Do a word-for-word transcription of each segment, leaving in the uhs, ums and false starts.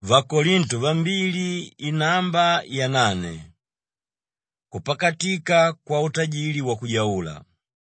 Vakorinto vambili inamba ya nane. Kupakatika kwa utajiri wa kujaula.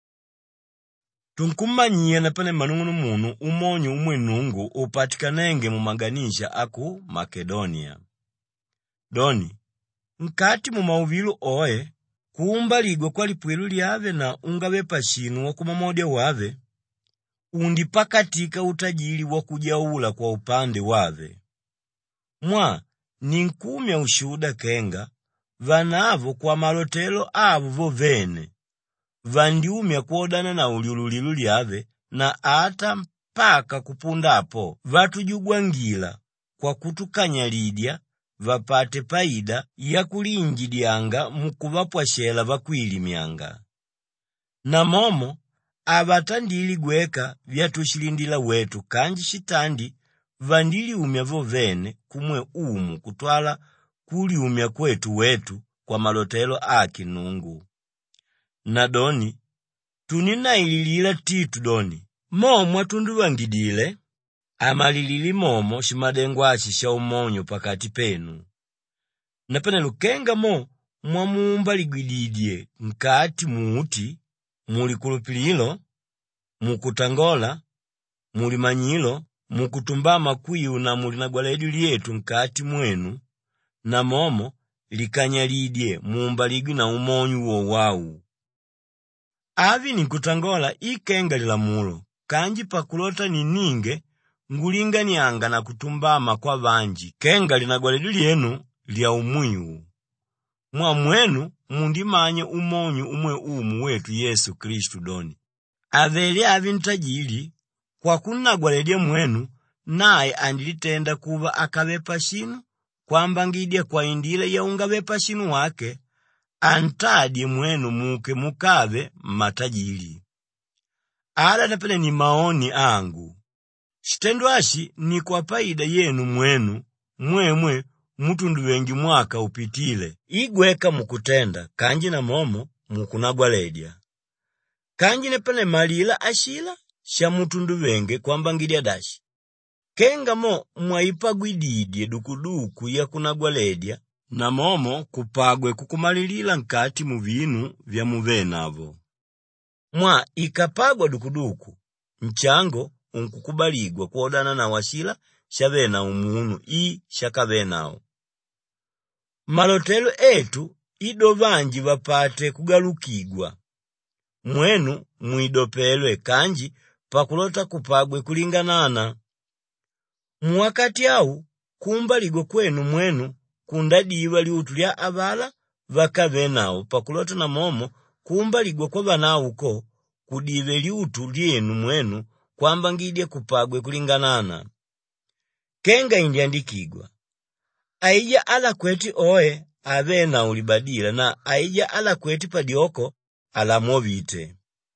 Tunkumanyia napane manungunu munu umonyo umwe nungu upatikanenge mumaganisha aku Makedonia. Doni, nkati mumauvilu oe, kuumbaligwa kwa lipwelu liave na ungawe pashinu wa kumamodia wave, undipakatika utajiri wa kujaula kwa upande wave. Mwa, ninkumya ushuda kenga, vanavo kwa malotelo avu vovene, vandiumya kuodana na uliululilu liave, na ata mpaka kupundapo, vatujugwangila kwa kutukanyalidia, vapate paida ya kulinjidianga mukuvapwashela vakwilimyanga. Na momo, avatandili gweka vyatushilindila wetu kanji shitandi, vandili umya vovene kumwe umu kutwala kuli umya kwetu wetu kwa malotelo aki nungu. Na doni, tunina ililila titu doni, momo atundu vangidile, amalilili momo shimadengwashi sha umonyo pakati penu. Napene lukenga mo, mwamuumba ligwididye nkati muuti, muli kulupililo, mukutangola, muli manyilo, mukutumbama kuyu na muli nagwaledu lietu nkati mwenu, na momo likanyalidye muumbaligwi na umonyu wo wau. Avi nikutangola ikenga lilamulo, kanji pakulota nininge, ngulinganyanga na kutumbama kwa vanji, kenga linagwaledu lienu lia umuyu. Mwa mwenu mundimanye umonyu umwe umu wetu Yesu Kristu doni. Aveli avi ntajili, kwa kunagwaledye mwenu, nae andilitenda kuva akavepa shinu, kwamba ngidye kwa indile ya ungavepa shinu wake, antadye mwenu muke mukave matajili. Ala napene ni maoni angu. Shitendwashi ni kwa paida yenu mwenu, mwemwe mutundu wengi mwaka upitile. Igweka mukutenda, kanji na momo mukunagwaledya. Kanji nepene malila ashila, sha mutundu wenge kwamba ngidya dashi. Kenga mo mwaipagwididye dukuduku ya kunagwaledya, na momo kupagwe kukumalilila nkati muvinu vya muvenavo. Mwa ikapagwa dukuduku, mchango unkukubaligwa kuodana na washila shavena umunu i shakavenao. Malotelo etu ido vanji vapate kugalukigwa. Mwenu muidopelwe kanji pakulota kupagwe kulinganana. Mwakati au kumbaligwa kwenu mwenu kundadiwa liutu lya avala vakavenao pakulota na momo kumbaligwa kwa vanauko kudive liutu lienu mwenu kwamba ngidye kupagwe kulinganana. Kenga indiandikigwa, aija ala kweti oe avena ulibadila na aija ala kweti padioko ala movite.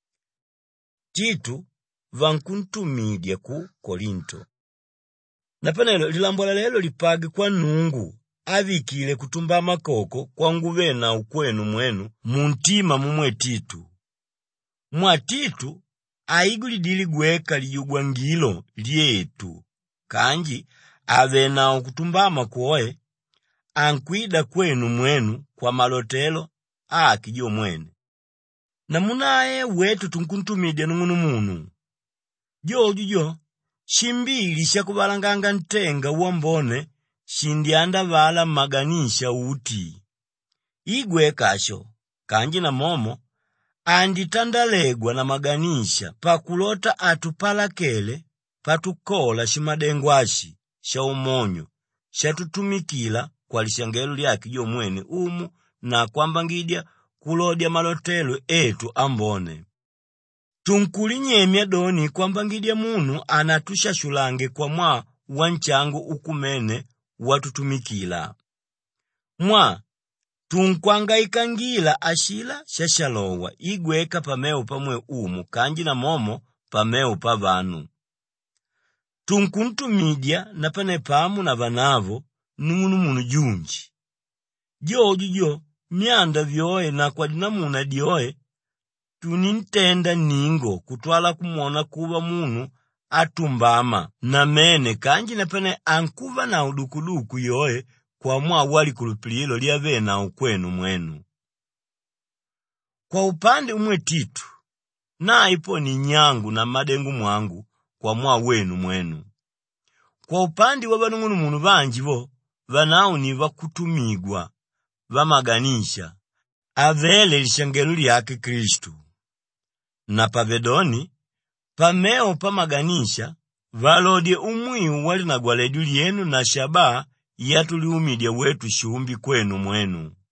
Titu vankuntumidya ku Korinto. Napanelo lilambola lelo lipage kwa nungu, avikile kutumba makoko kwa nguvena ukwenu mwenu, muntima mumwe Titu. Mwa Titu, aigulidili gweka liyugwangilo lietu, kanji avena ukutumbama kuoe, ankwida kwenu mwenu kwa malotelo akijo mwene. Na munae wetu tunkuntumidya nungunu munu. Joju jo, shimbili shakubalanganga ntenga uambone, shindianda vala maganisha uti. Igwe kasho, kanji na momo, anditandalegwa na maganisha, pakulota atupalakele, patukola shimadengwashi, sha umonyo, shatutumikila kwa lishangelu lyaki jo mwene umu, na kwamba ngidya kulodya malotelo etu ambone. Tunkulinyemya doni kwamba ngidya munu anatusha shulange kwa mwa wanchangu ukumene watutumikila. Mwa, tunkwanga ikangila ashila shashalowa igweka pameo pamwe umu kanji na momo pameo pavanu. Tunkuntumidya na pane pamu na vanavo nungunu munu junji. Joju jo, mianda vyoe na kwa dinamuna dioe, tunintenda ningo kutwala kumona kuwa munu atumbama na mene kanji nepene ankuva na udukuduku yoe kwa mwa wali kulupililo liave na ukwenu mwenu. Kwa upande umwe Titu, na ipo ni nyangu na madengu mwangu kwa mwa wenu mwenu. Kwa upande wabanungunu munu banji vo, vanao ni vakutumigwa, vamaganisha, avele lishangelu liyake Kristu. Na pavedoni, pameo pamaganisha, valodye umwiu wali na gwaledu lienu na shaba yatuliumidia wetu shumbi kwenu mwenu.